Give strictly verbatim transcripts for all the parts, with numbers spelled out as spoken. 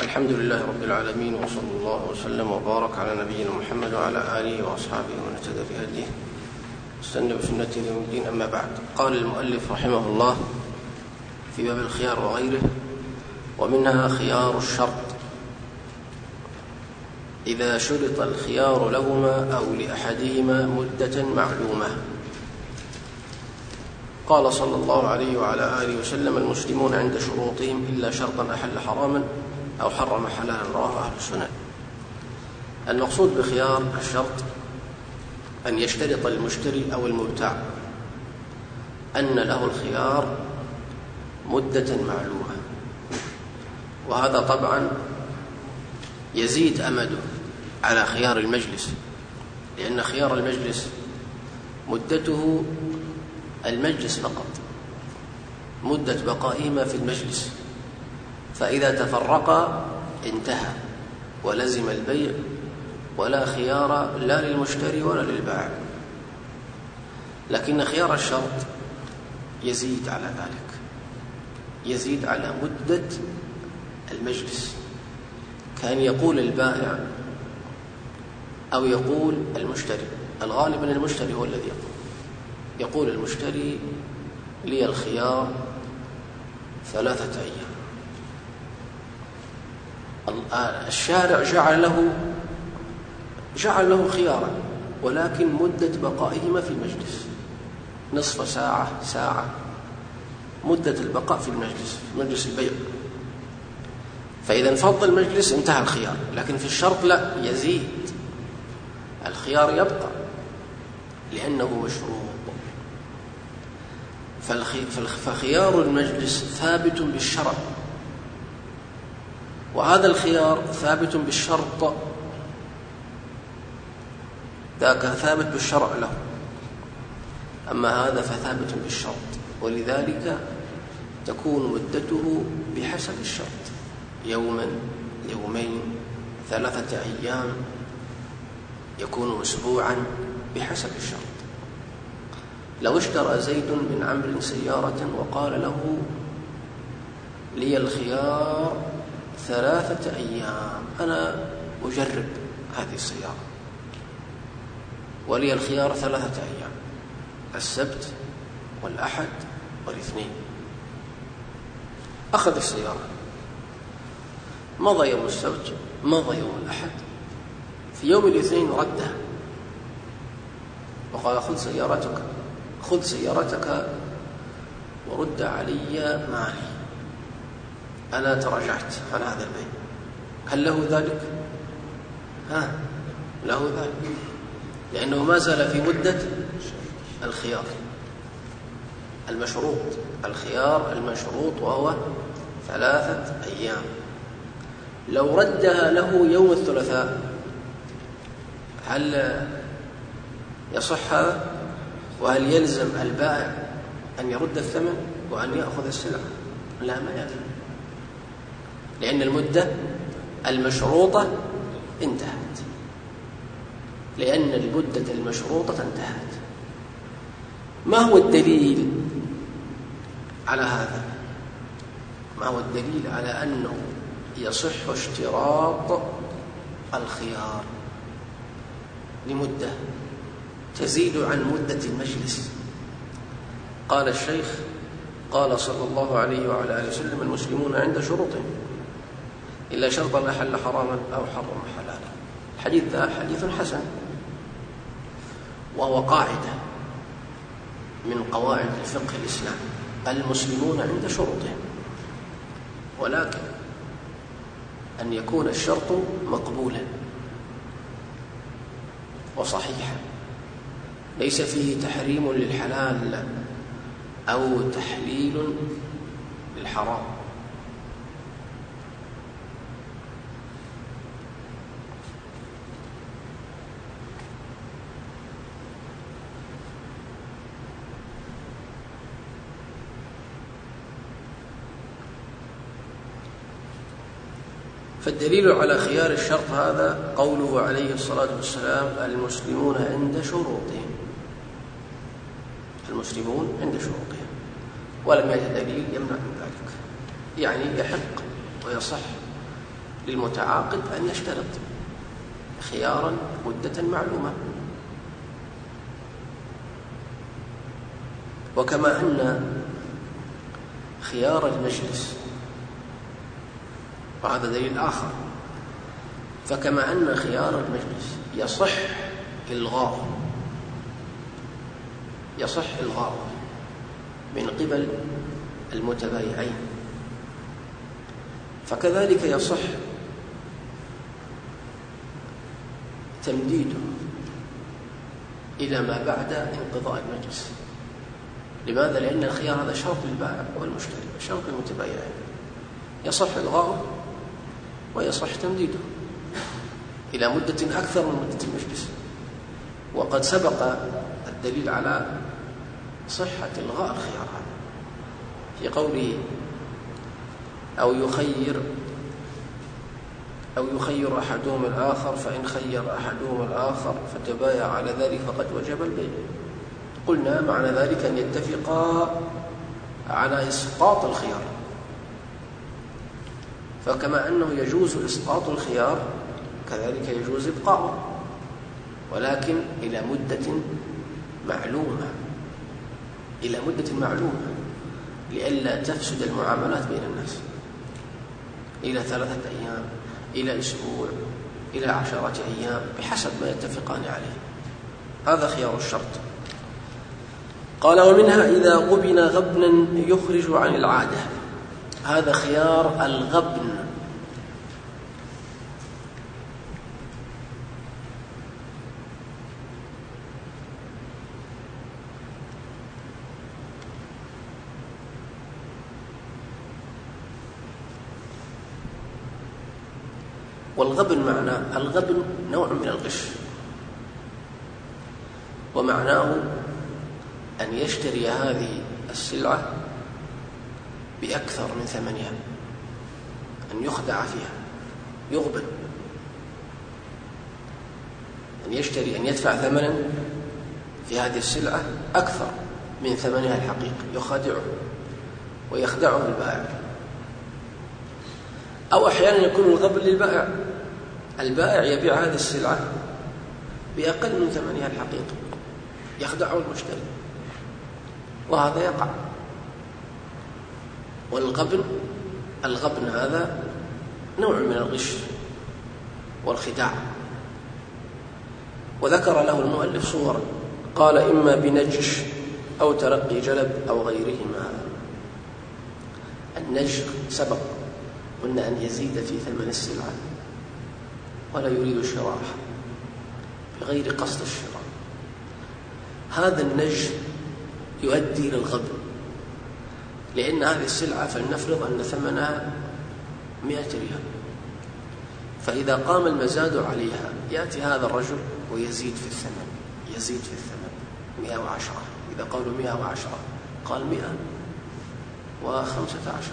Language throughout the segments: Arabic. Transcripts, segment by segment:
الحمد لله رب العالمين، وصلى الله وسلم وبارك على نبينا محمد وعلى آله وأصحابه ومن اهتدى بهديه واستنى بسنته إلى يوم الدين. أما بعد، قال المؤلف رحمه الله في باب الخيار وغيره: ومنها خيار الشرط إذا شرط الخيار لهما أو لأحدهما مدة معلومة. قال صلى الله عليه وعلى آله وسلم: المسلمون عند شروطهم إلا شرطا أحل حراما أو حرم حلالا. رواه أهل السنن. المقصود بخيار الشرط أن يشترط المشتري أو المبتاع أن له الخيار مدة معلومة، وهذا طبعا يزيد أمده على خيار المجلس، لأن خيار المجلس مدته المجلس فقط، مدة بقائهما في المجلس، فإذا تفرقا انتهى ولزم البيع ولا خيار لا للمشتري ولا للبائع. لكن خيار الشرط يزيد على ذلك، يزيد على مدة المجلس. كان يقول البائع أو يقول المشتري، الغالب أن المشتري هو الذي يقول يقول المشتري: لي الخيار ثلاثة أيام. الشارع جعل له جعل له خيارا، ولكن مدة بقائهما في المجلس نصف ساعة ساعة، مدة البقاء في المجلس في مجلس البيع. فإذا انفض المجلس انتهى الخيار. لكن في الشرط لا، يزيد الخيار، يبقى لأنه مشروط. فخيار المجلس ثابت بالشرع، وهذا الخيار ثابت بالشرط، ذاك ثابت بالشرع له، أما هذا فثابت بالشرط، ولذلك تكون مدته بحسب الشرط: يوما، يومين، ثلاثة أيام، يكون أسبوعا بحسب الشرط. لو اشترى زيد من عمرو سيارة وقال له: لي الخيار ثلاثة أيام، أنا أجرب هذه السيارة، ولي الخيار ثلاثة أيام، السبت والأحد والاثنين. أخذ السيارة، مضى يوم السبت، مضى يوم الأحد، في يوم الاثنين ردها وقال: خذ سيارتك خذ سيارتك ورد علي مالي، أنا تراجعت عن هذا البيع. هل له ذلك؟ ها له ذلك، لأنه ما زال في مدة الخيار المشروط، الخيار المشروط وهو ثلاثة أيام. لو ردها له يوم الثلاثاء هل يصح هذا؟ وهل يلزم البائع أن يرد الثمن وأن يأخذ السلعة؟ لا، ما يلزم، لأن المدة المشروطة انتهت، لأن المدة المشروطة انتهت. ما هو الدليل على هذا؟ ما هو الدليل على أنه يصح اشتراط الخيار لمدة تزيد عن مدة المجلس؟ قال الشيخ: قال صلى الله عليه وعلى آله وسلم: المسلمون عند شروطهم إلا شرطا أحل حراما أو حرم حلالا. الحديث ذا حديث حسن، وهو قاعدة من قواعد الفقه الإسلام: المسلمون عند شروطهم، ولكن أن يكون الشرط مقبولا وصحيحا، ليس فيه تحريم للحلال أو تحليل للحرام. فالدليل على خيار الشرط هذا قوله عليه الصلاة والسلام: المسلمون عند شروطهم، المسلمون عند شروطهم، ولم يأت دليل يمنع من ذلك. يعني يحق ويصح للمتعاقد أن يشترط خيارا مدة معلومة. وكما أن خيار المجلس، وهذا دليل آخر، فكما أن خيار المجلس يصح إلغاؤه يصح إلغاؤه من قبل المتبايعين، فكذلك يصح تمديده إلى ما بعد انقضاء المجلس. لماذا؟ لأن الخيار هذا شرط للبائع والمشتري، شرط للمتبايعين، يصح إلغاؤه ويصح تمديده إلى مدة أكثر من مدة المجلس. وقد سبق الدليل على صحة إلغاء الخيار هذا في قوله أو يخير أو يخير أحدهما الآخر، فإن خير أحدهما الآخر فتبايع على ذلك فقد وجب البيع. قلنا معنى ذلك أن يتفقا على إسقاط الخيار، فكما أنه يجوز إسقاط الخيار كذلك يجوز إبقاؤه، ولكن إلى مدة معلومة إلى مدة معلومة لئلا تفسد المعاملات بين الناس، إلى ثلاثة أيام، إلى أسبوع، إلى عشرة أيام، بحسب ما يتفقان عليه. هذا خيار الشرط. قال ومنها إذا غبن غبنا يخرج عن العادة. هذا خيار الغبن. والغبن معناه الغبن نوع من الغش، ومعناه أن يشتري هذه السلعة بأكثر من ثمنها، أن يخدع فيها، يغبن، أن يشتري أن يدفع ثمنا في هذه السلعة أكثر من ثمنها الحقيقي، يخادعه ويخدعه البائع. أو أحيانا يكون الغبن للبائع، البائع يبيع هذه السلعة بأقل من ثمنها الحقيقي، يخدعه المشتري، وهذا يقع. والغبن الغبن هذا نوع من الغش والخداع. وذكر له المؤلف صورا، قال إما بنجش أو ترقي جلب أو غيرهما. النجش سبق قلنا أن يزيد في ثمن السلعة ولا يريد شراءها بغير قصد الشراء. هذا النجش يؤدي إلى الغبن، لأن هذه السلعة فلنفرض أن ثمنها مئة ريال، فإذا قام المزاد عليها يأتي هذا الرجل ويزيد في الثمن، يزيد في الثمن مئة وعشرة. إذا قالوا مئة وعشرة قال مئة وخمسة عشر،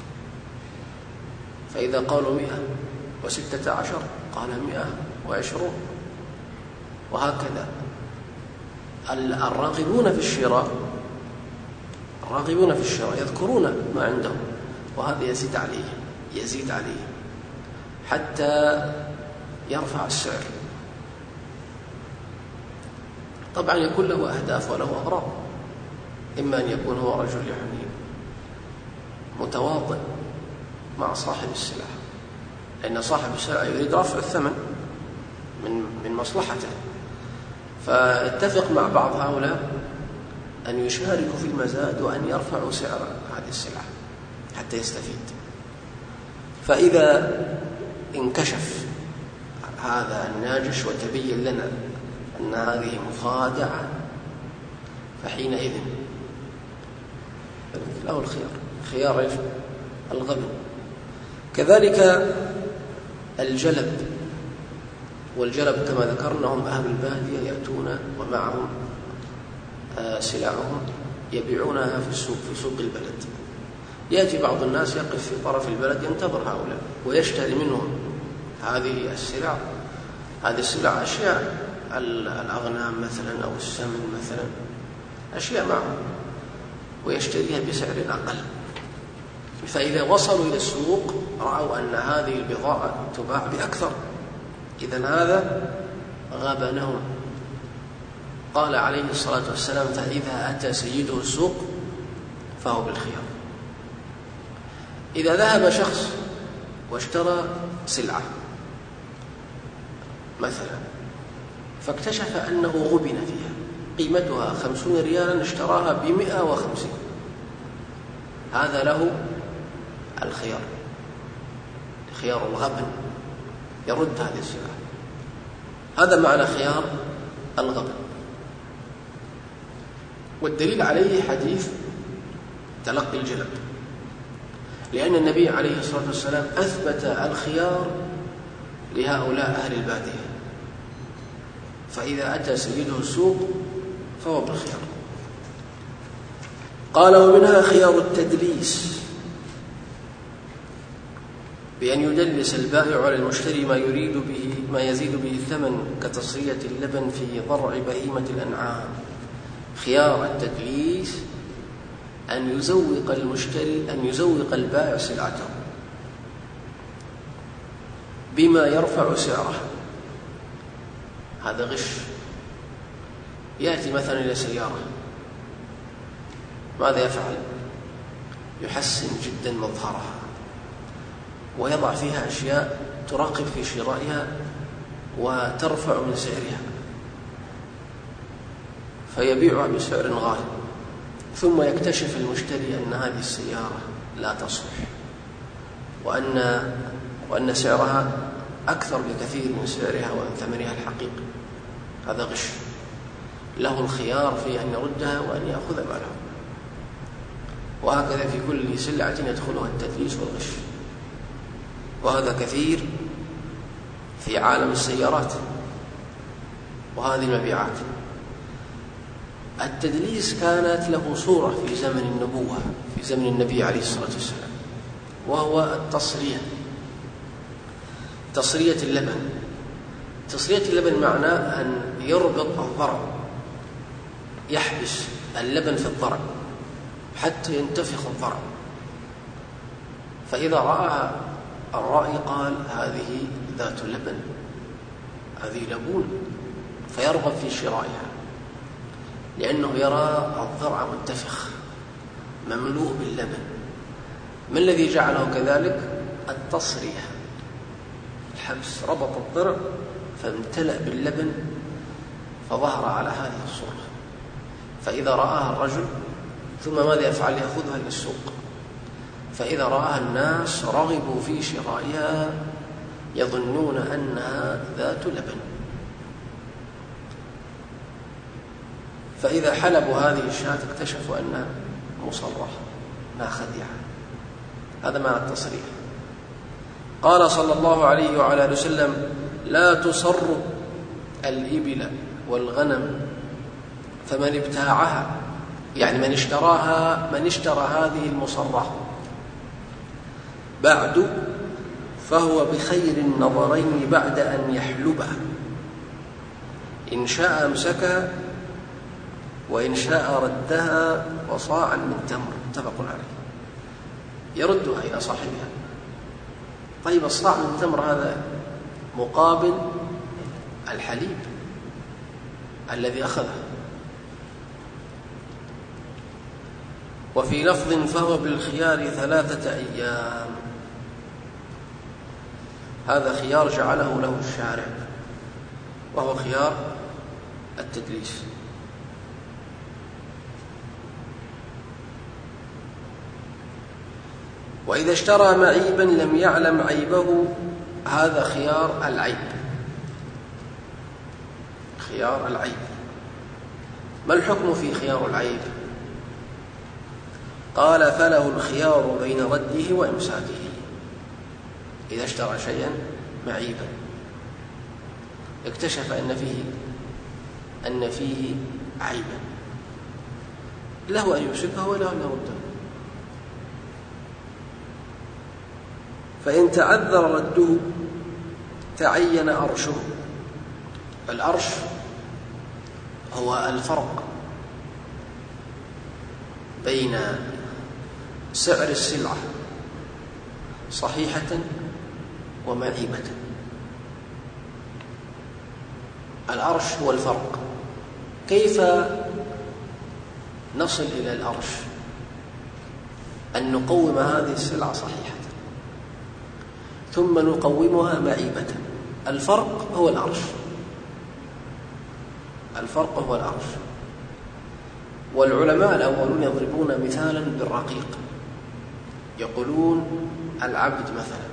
فإذا قالوا مئة وستة عشر قال مئة وعشرون، وهكذا. الراغبون في الشراء الراغبون في الشراء يذكرون ما عندهم، وهذا يزيد عليه يزيد عليه حتى يرفع السعر. طبعا يكون له أهداف وله أغراض، إما أن يكون هو رجل يعني متواضع مع صاحب السلعة، لأن صاحب السلعة يريد رفع الثمن من من مصلحته، فاتفق مع بعض هؤلاء أن يشاركوا في المزاد وأن يرفعوا سعر هذه السلعة حتى يستفيد. فإذا انكشف هذا الناجش وتبين لنا أن هذه مخادعة، فحينئذ له الخيار، خيار الغبن. كذلك الجلب، والجلب كما ذكرنا هم أهل البادية يأتون ومعهم سلعهم يبيعونها في السوق في سوق البلد. يأتي بعض الناس يقف في طرف البلد ينتظر هؤلاء ويشتري منهم هذه السلع هذه السلع أشياء الأغنام مثلا أو السمن مثلا، أشياء معهم، ويشتريها بسعر أقل. فإذا وصلوا إلى السوق رأوا أن هذه البضاعة تباع بأكثر، إذن هذا غبنهم. قال عليه الصلاة والسلام: فإذا أتى سيده السوق فهو بالخيار. إذا ذهب شخص واشترى سلعة مثلا فاكتشف أنه غبن فيها، قيمتها خمسون ريالا اشتراها بمئة وخمسين، هذا له الخيار، خيار الغبن، يرد هذه السلعة. هذا معنى خيار الغبن. والدليل عليه حديث تلقي الجلب، لأن النبي عليه الصلاة والسلام أثبت الخيار لهؤلاء أهل البادية، فإذا أتى سيده السوق فهو بالخيار. قال: ومنها خيار التدليس، بأن يدلس البائع على المشتري ما يريد به ما يزيد به الثمن كتصرية اللبن في ضرع بهيمة الأنعام. خيار التدليس أن يزوق المشتري أن يزوق البائع سلعته بما يرفع سعره. هذا غش. يأتي مثلا إلى سيارة، ماذا يفعل؟ يحسن جدا مظهرها ويضع فيها أشياء تراقب في شرائها وترفع من سعرها، فيبيعها بسعر غالي، ثم يكتشف المشتري أن هذه السيارة لا تصلح، وأن وأن سعرها أكثر بكثير من سعرها ومن ثمنها الحقيقي. هذا غش. له الخيار في أن يردها وأن يأخذ ماله. وهكذا في كل سلعة يدخلها التدليس والغش، وهذا كثير في عالم السيارات وهذه المبيعات. التدليس كانت له صورة في زمن النبوة، في زمن النبي عليه الصلاة والسلام، وهو التصرية، تصرية اللبن. تصرية اللبن معناه أن يربط الضرع، يحبس اللبن في الضرع حتى ينتفخ الضرع، فإذا رآها الرائي قال: هذه ذات لبن، هذه لبون، فيرغب في شرائها، لأنه يرى الضرع منتفخ مملوء باللبن. ما الذي جعله كذلك؟ التصرية، الحبس، ربط الضرع فامتلأ باللبن فظهر على هذه الصورة. فإذا رآها الرجل ثم ماذا يفعل؟ يأخذها إلى السوق، فإذا رآها الناس رغبوا في شرائها يظنون أنها ذات لبن، فإذا حلبوا هذه الشاة اكتشفوا أنها مصرة ما خديعة. هذا معنى التصريح. قال صلى الله عليه وعلى آله وسلم: لا تصر الإبل والغنم، فمن ابتاعها، يعني من اشتراها، من اشترى هذه المصرة بعد فهو بخير النظرين بعد أن يحلبها، إن شاء أمسكها وإن شاء ردها وصاعا من تمر. متفق عليه. يردها إلى صاحبها. طيب الصاع من تمر هذا مقابل الحليب الذي أخذه. وفي لفظ: فهو بالخيار ثلاثة أيام. هذا خيار جعله له الشارع، وهو خيار التدليس. وإذا اشترى معيبا لم يعلم عيبه، هذا خيار العيب. خيار العيب. ما الحكم في خيار العيب؟ قال: فله الخيار بين رده وإمساكه. إذا اشترى شيئا معيبا اكتشف أن فيه أن فيه عيبا، له أن يمسكه وله أن يرده. فإن تعذر رده تعين أرشه. الأرش هو الفرق بين سعر السلعة صحيحة ومعيبة. العرش هو الفرق. كيف نصل إلى العرش؟ أن نقوم هذه السلعة صحيحة ثم نقومها معيبة. الفرق هو العرش، الفرق هو العرش. والعلماء الأولون يضربون مثالا بالرقيق، يقولون العبد مثلا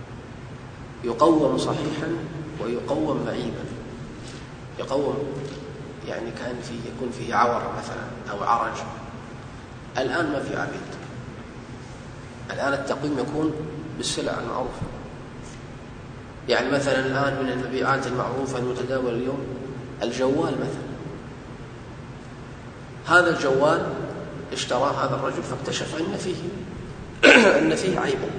يقوم صحيحا ويقوم معيبا. يقوم يعني كان فيه يكون فيه عور مثلا أو عرج. الآن ما في عبيد، الآن التقويم يكون بالسلع المعروفة. يعني مثلا الآن من المبيعات المعروفة المتداولة اليوم الجوال مثلا. هذا الجوال اشتراه هذا الرجل فاكتشف أن فيه أن فيه عيبا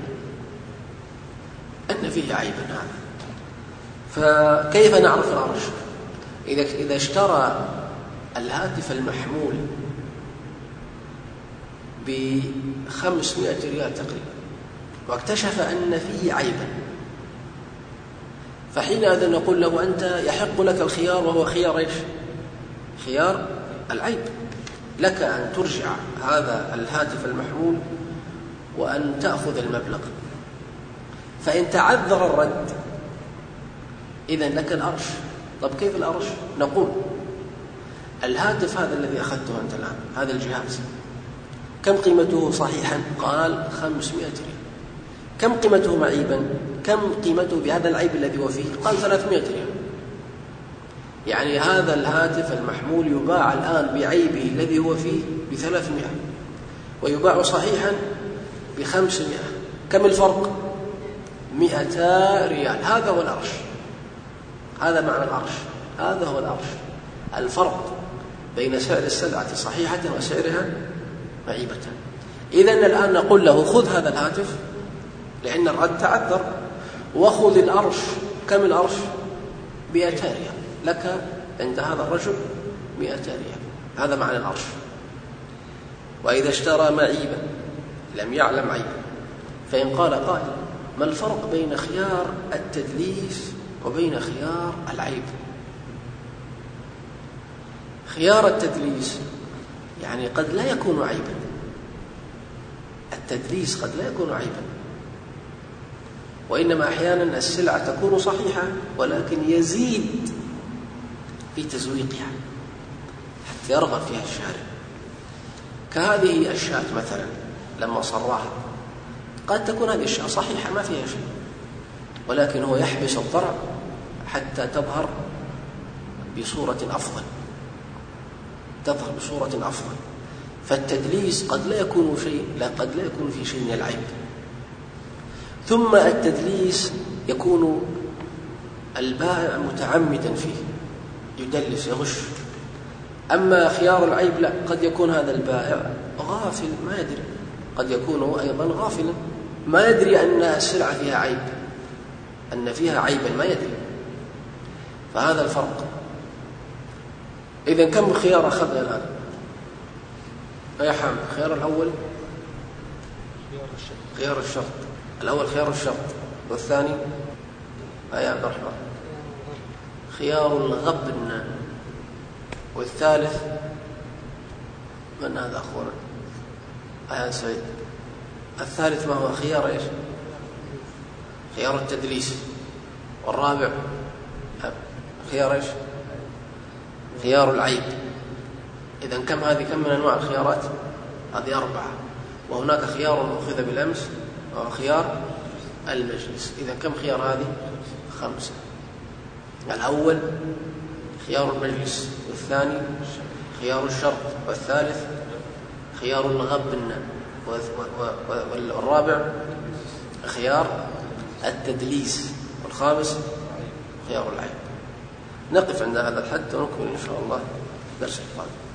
أن فيه عيبا هذا. فكيف نعرف العرش؟ إذا إذا اشترى الهاتف المحمول بخمسمائة ريال تقريبا واكتشف أن فيه عيبا، فحينئذ نقول له أنت يحق لك الخيار، وهو خيار إيش؟ خيار العيب. لك أن ترجع هذا الهاتف المحمول وأن تأخذ المبلغ. فإن تعذر الرد إذن لك الأرش. طب كيف الأرش؟ نقول الهاتف هذا الذي أخذته أنت الآن، هذا الجهاز كم قيمته صحيحا؟ قال خمسمائة ريال. كم قيمته معيبا؟ كم قيمته بهذا العيب الذي هو فيه؟ قال ثلاثمائة ريال. يعني هذا الهاتف المحمول يباع الآن بعيبه الذي هو فيه بثلاثمائة، ويباع صحيحا بخمسمائة. كم الفرق؟ مئتا ريال. هذا هو العرش، هذا معنى العرش، هذا هو العرش. الفرق بين سعر السلعة صحيحة وسعرها معيبة. إذن الآن نقول له خذ هذا الهاتف لأن الرد تعذر، وخذ العرش. كم العرش؟ مئتا ريال. لك عند هذا الرجل مئتا ريال. هذا معنى العرش. وإذا اشترى معيبا لم يعلم عيبا، فإن قال قائل ما الفرق بين خيار التدليس وبين خيار العيب؟ خيار التدليس يعني قد لا يكون عيبا، التدليس قد لا يكون عيبا، وإنما أحيانا السلعة تكون صحيحة ولكن يزيد في تزويقها حتى يرغب فيها الشارع. كهذه الشاة مثلا لما صراها قد تكون هذه الشاة صحيحة ما فيها شيء، ولكن هو يحبس الضرع حتى تظهر بصورة أفضل، تظهر بصورة أفضل. فالتدليس قد لا يكون شيء، لا قد لا يكون في شيء من العيب. ثم التدليس يكون البائع متعمدا فيه، يدلس يغش. أما خيار العيب لا، قد يكون هذا البائع غافل ما يدري، قد يكون أيضا غافلا ما يدري أن السلعة فيها عيب، أن فيها عيبا ما يدري. فهذا الفرق. إذن كم خيار أخذنا الآن يا حامد؟ خيار الأول خيار الشرط. الأول خيار الشرط، والثاني يا عبد الرحمن خيار الغبن، والثالث من هذا أخونا يا سعيد؟ الثالث ما هو؟ خيار إيش؟ خيار التدليس. والرابع خيار إيش؟ خيار العيب. إذن كم هذه؟ كم من أنواع الخيارات؟ هذه أربعة. وهناك خيار أخذ بالأمس وهو خيار المجلس. إذن كم خيار هذه؟ خمسة. الأول خيار المجلس، والثاني خيار الشرط، والثالث خيار الغبن، والرابع خيار التدليس، والخامس خيار العيب. نقف عند هذا الحد ونكمل إن شاء الله درس القادم.